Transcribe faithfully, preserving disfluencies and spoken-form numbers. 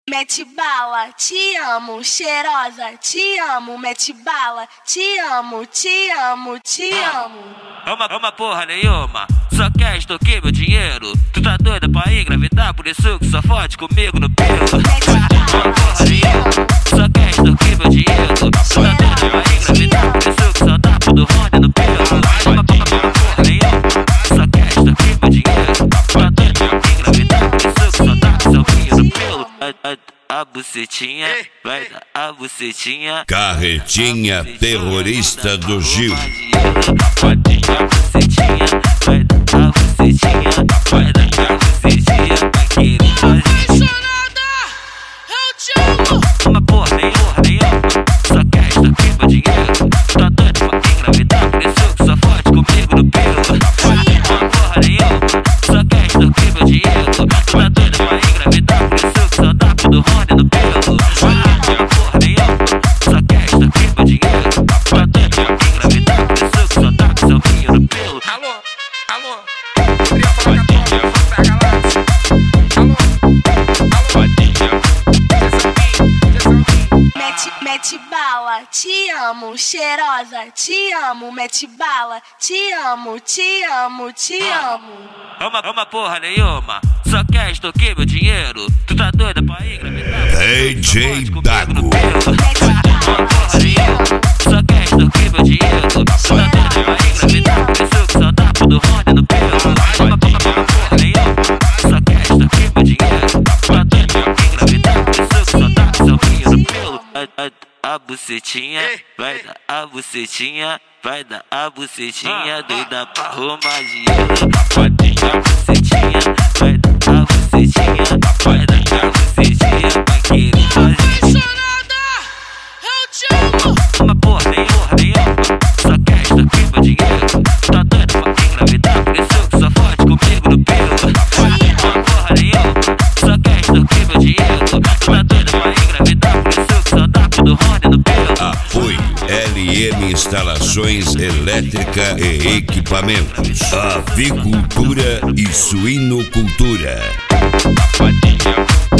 Mete bala, te amo, cheirosa, te amo, mete bala, te amo, te amo, te amo. Ama, ama porra nenhuma, só quer extorquir meu dinheiro. Tu tá doida pra engravidar, por isso que só fode comigo no pelo. Ama porra nenhuma, só quer extorquir meu dinheiro. Tu tá doida pra engravidar, por isso que só dá pro Rony no pelo. Ama porra nenhuma, só quer extorquir meu dinheiro. Tu tá doida pra engravidar, por isso que só dá pro seu no pelo. A, a, a bucetinha, vai dar a bucetinha. Carretinha terrorista do Gil. Vai dar a bucetinha, vai dar a bucetinha, vai dar a bucetinha, vai querer fazer. Eu te amo. Uma porra nenhuma, nenhuma, só quer extorquir meu dinheiro. Tá doido pra engravidar, por isso que só fode comigo no pelo. Uma porra nenhuma, só quer extorquir meu dinheiro. Tá doido pra engravidar, por isso que só dá pro Rony no pelo. Uma porra nenhuma, só quer extorquir meu dinheiro. Tá doido pra engravidar, por isso que só dá pro seu filho no pelo. Alô, alô, queria falar com a tua fã da galáxia. Alô, alô, Mete, mete bala, te amo, cheirosa, te amo, mete bala, te amo, te amo, te amo. Ama, ama porra nenhuma, só quer extorquir meu dinheiro. Tu tá doida pra engravidar? D J Dago. Uma porra nenhuma, só quer extorquir meu dinheiro. Tu tá doida pra engravidar, por isso que só dá pro Rony no pelo. Uma porra nenhuma, só quer extorquir meu dinheiro. Tu tá doida pra engravidar, por isso que só dá pro seu filho no pelo. A, a, a bucetinha, vai dar a bucetinha, vai dar a bucetinha, doida pra arrumar dinheiro. Vai dar a bucetinha, vai dar a bucetinha, vai dar a bucetinha, vai querer fazer. eu te amo. Uma porra nenhuma, nenhuma, só quer extorquir meu dinheiro. Tá doido pra engravidar, por isso que só fode comigo no pelo. Uma porra nenhuma, só quer extorquir meu dinheiro. Tá doido pra engravidar, por isso que só dá pro Rony no pelo. Apoio L M Instalações Elétrica e Equipamentos. Avicultura e Suinocultura.